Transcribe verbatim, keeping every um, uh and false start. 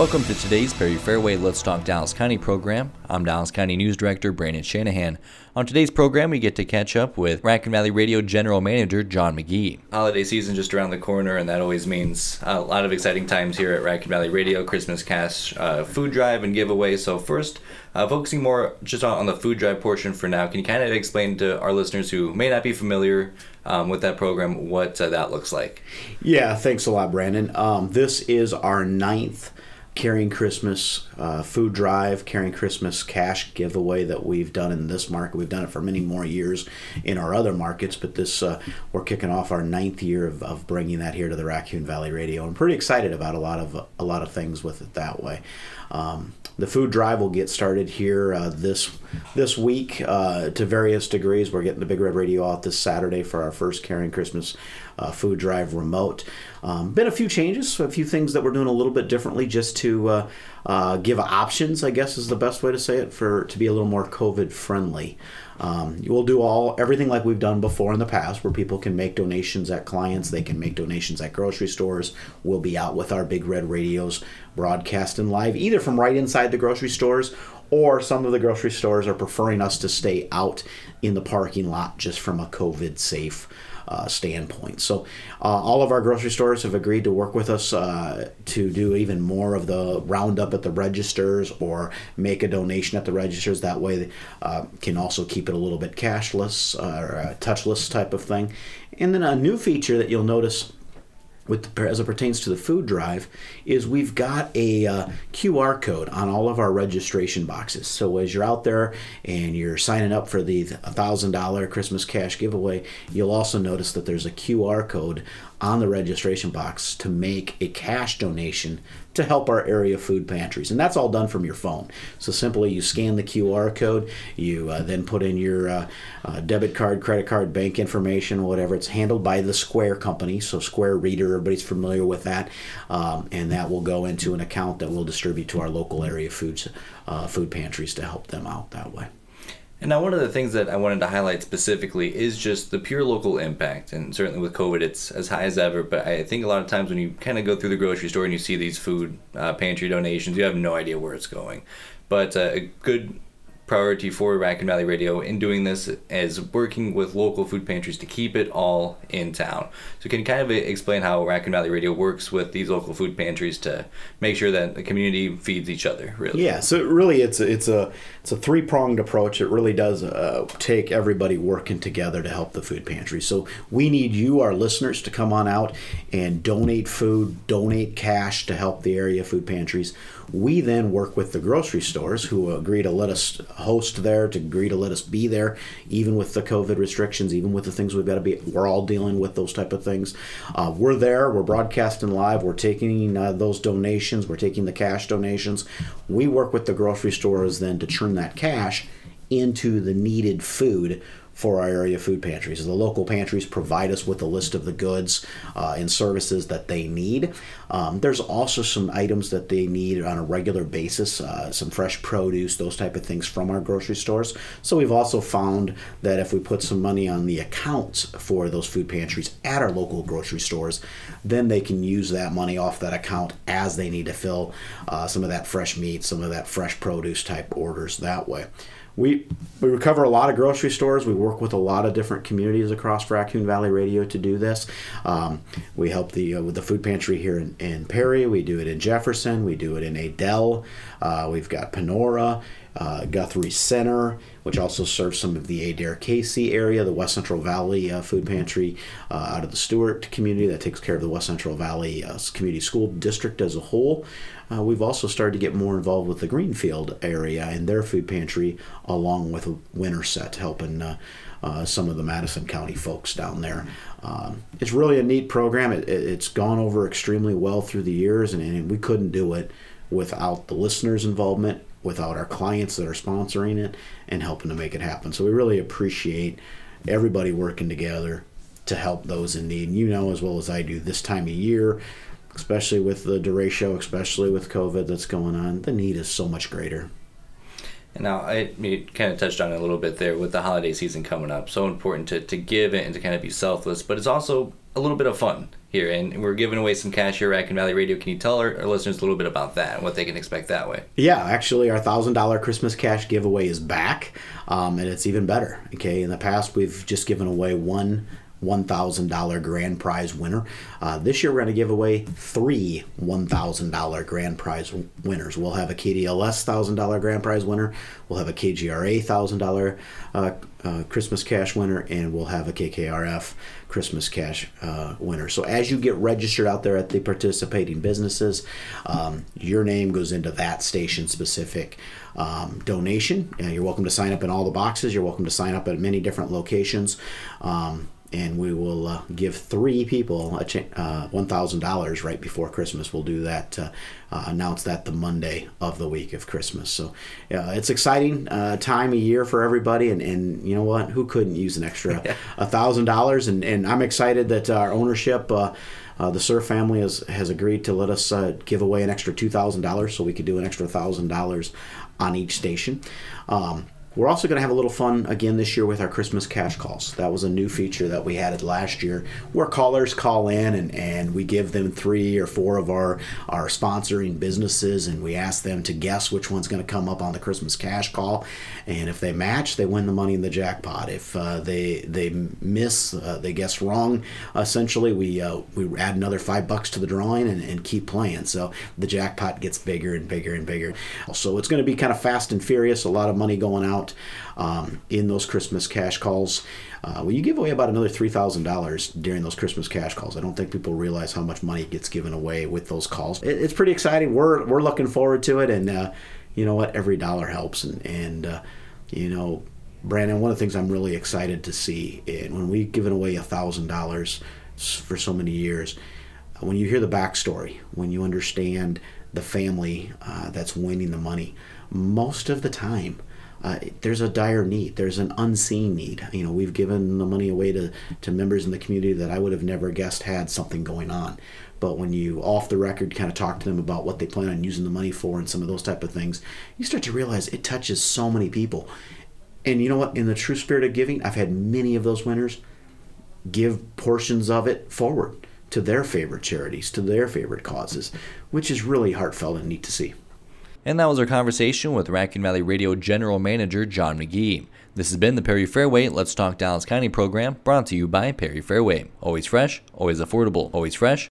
Welcome to today's Perry Fairway Let's Talk Dallas County program. I'm Dallas County News Director Brandon Shanahan. On today's program, we get to catch up with Raccoon Valley Radio General Manager John McGee. Holiday season just around the corner, and that always means a lot of exciting times here at Raccoon Valley Radio. Christmas Cash, uh, food drive, and giveaway. So first, uh, focusing more just on, on the food drive portion for now, can you kind of explain to our listeners who may not be familiar um, with that program what uh, that looks like? Yeah, thanks a lot, Brandon. Um, this is our ninth Caring Christmas uh, food drive, Caring Christmas cash giveaway that we've done in this market. We've done it for many more years in our other markets, but this uh, we're kicking off our ninth year of, of bringing that here to the Raccoon Valley Radio. I'm pretty excited about a lot of a lot of things with it that way. Um, the food drive will get started here uh, this this week uh, to various degrees. We're getting the Big Red Radio out this Saturday for our first Caring Christmas uh, food drive remote. Um, been a few changes, a few things that we're doing a little bit differently just to uh, uh, give options, I guess is the best way to say it, for to be a little more COVID friendly. Um, we'll do all everything like we've done before in the past, where people can make donations at clients, they can make donations at grocery stores. We'll be out with our Big Red Radios broadcasting live, either from right inside the grocery stores, or some of the grocery stores are preferring us to stay out in the parking lot just from a COVID safe Uh, standpoint. So uh, all of our grocery stores have agreed to work with us uh, to do even more of the roundup at the registers or make a donation at the registers. That way they uh, can also keep it a little bit cashless uh, or a touchless type of thing. And then a new feature that you'll notice with as it pertains to the food drive is we've got a uh, Q R code on all of our registration boxes. So as you're out there and you're signing up for the one thousand dollars Christmas cash giveaway, you'll also notice that there's a Q R code on the registration box to make a cash donation to help our area food pantries. And that's all done from your phone. So simply you scan the Q R code, you uh, then put in your uh, uh, debit card, credit card, bank information, whatever. It's handled by the Square company, so Square Reader, everybody's familiar with that. Um, and that will go into an account that we'll distribute to our local area foods, uh, food pantries to help them out that way. And now one of the things that I wanted to highlight specifically is just the pure local impact. And certainly with COVID, it's as high as ever. But I think a lot of times when you kind of go through the grocery store and you see these food uh, pantry donations, you have no idea where it's going. But uh, a good priority for Raccoon Valley Radio in doing this is working with local food pantries to keep it all in town. So can you kind of explain how Raccoon Valley Radio works with these local food pantries to make sure that the community feeds each other, really? Yeah, so really it's a, it's a it's a three-pronged approach. It really does uh, take everybody working together to help the food pantry. So we need you, our listeners, to come on out and donate food, donate cash to help the area food pantries. We then work with the grocery stores who agree to let us host there, to agree to let us be there, even with the COVID restrictions, even with the things we've got to be. We're all dealing with those type of things. Uh, we're there. We're broadcasting live. We're taking uh, those donations. We're taking the cash donations. We work with the grocery stores then to turn that cash into the needed food for our area food pantries. The local pantries provide us with a list of the goods uh, and services that they need. Um, there's also some items that they need on a regular basis, uh, some fresh produce, those type of things from our grocery stores. So we've also found that if we put some money on the accounts for those food pantries at our local grocery stores, then they can use that money off that account as they need to fill uh, some of that fresh meat, some of that fresh produce type orders that way. We we cover a lot of grocery stores. We work with a lot of different communities across Raccoon Valley Radio to do this. Um, we help the uh, with the food pantry here in, in Perry. We do it in Jefferson. We do it in Adel. Uh, we've got Panora, uh, Guthrie Center, which also serves some of the Adair Casey area, the West Central Valley uh, food pantry uh, out of the Stewart community that takes care of the West Central Valley uh, Community School District as a whole. Uh, we've also started to get more involved with the Greenfield area and their food pantry, along with Winterset, helping uh, uh, some of the Madison County folks down there. Um, it's really a neat program. It, it, it's gone over extremely well through the years, and, and we couldn't do it without the listeners' involvement, without our clients that are sponsoring it and helping to make it happen. So we really appreciate everybody working together to help those in need. And you know as well as I do, this time of year, especially with the derecho, especially with COVID that's going on, the need is so much greater. And now, I you kind of touched on it a little bit there with the holiday season coming up. So important to, to give it and to kind of be selfless, but it's also a little bit of fun here, and we're giving away some cash here at Raccoon Valley Radio. Can you tell our, our listeners a little bit about that and what they can expect that way? Yeah, actually, our one thousand dollars Christmas cash giveaway is back, um, and it's even better. Okay, in the past, we've just given away one one thousand dollars grand prize winner. Uh, this year, we're going to give away three one thousand dollars grand prize winners. We'll have a K D L S one thousand dollars grand prize winner. We'll have a K G R A one thousand dollars uh, uh, Christmas cash winner, and we'll have a K K R F Christmas cash uh, winner. So as you get registered out there at the participating businesses, um, your name goes into that station-specific um, donation. Uh, you're welcome to sign up in all the boxes. You're welcome to sign up at many different locations. Um, and we will uh, give three people a cha- uh, one thousand dollars right before Christmas. We'll do that, uh, uh, announce that the Monday of the week of Christmas. So uh, it's exciting uh, time of year for everybody, and, and you know what? Who couldn't use an extra one thousand dollars? And, and I'm excited that our ownership, uh, uh, the Surf family, has, has agreed to let us uh, give away an extra two thousand dollars, so we could do an extra one thousand dollars on each station. Um, We're also going to have a little fun again this year with our Christmas cash calls. That was a new feature that we added last year, where callers call in and, and we give them three or four of our, our sponsoring businesses, and we ask them to guess which one's going to come up on the Christmas cash call. And if they match, they win the money in the jackpot. If uh, they they miss, uh, they guess wrong, essentially, we uh, we add another five bucks to the drawing and, and keep playing. So the jackpot gets bigger and bigger and bigger. So it's going to be kind of fast and furious, a lot of money going out Um, in those Christmas cash calls. Uh, well, you give away about another three thousand dollars during those Christmas cash calls. I don't think people realize how much money gets given away with those calls. It, it's pretty exciting. We're we're looking forward to it, and uh, you know what? Every dollar helps. And, and uh, you know, Brandon, one of the things I'm really excited to see, and when we've given away one thousand dollars for so many years, when you hear the backstory, when you understand the family uh, that's winning the money, most of the time, Uh, there's a dire need. There's an unseen need. You know, we've given the money away to, to members in the community that I would have never guessed had something going on. But when you, off the record, kind of talk to them about what they plan on using the money for and some of those type of things, you start to realize it touches so many people. And you know what? In the true spirit of giving, I've had many of those winners give portions of it forward to their favorite charities, to their favorite causes, which is really heartfelt and neat to see. And that was our conversation with Raccoon Valley Radio General Manager John McGee. This has been the Perry Fairway Let's Talk Dallas County program, brought to you by Perry Fairway. Always fresh, always affordable, always fresh,